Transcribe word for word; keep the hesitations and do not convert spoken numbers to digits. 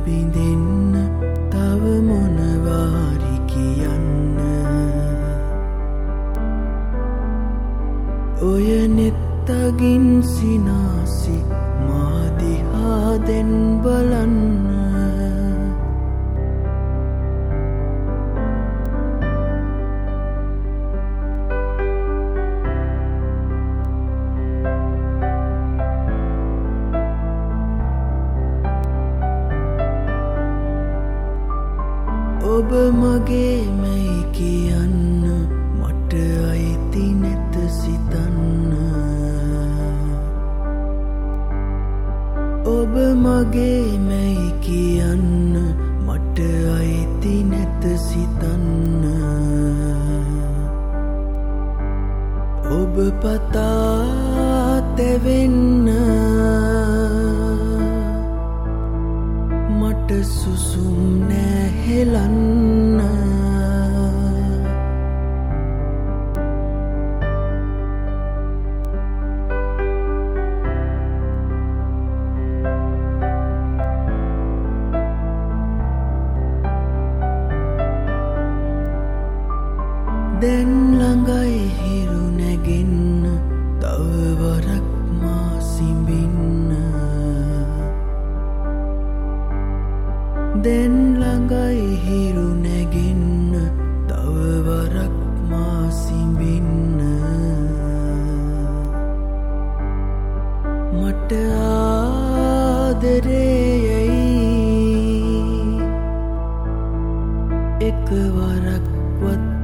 බිඳෙන්න තව මොනවාරි කියන්න ඔය නෙත්තගින් සිනාසි මා දිහා දැන් බලන්න ඔබ මගේ මැයි කියන්න මට අයිති නැත සිතන්න ඔබ මගේ මැයි කියන්න මට අයිති නැත සිතන්න ඔබ පතා තැවෙන්න මට සුසුම් නෑ හෙලන්න දැන් ළඟයි හිරු නැගෙන්න තව වරක් මා සිඹින්න දැන් ළඟයි හිරු නැගෙන්න තව වරක් මා සිඹින්න මට ආදරේයයි එකවරක්වත්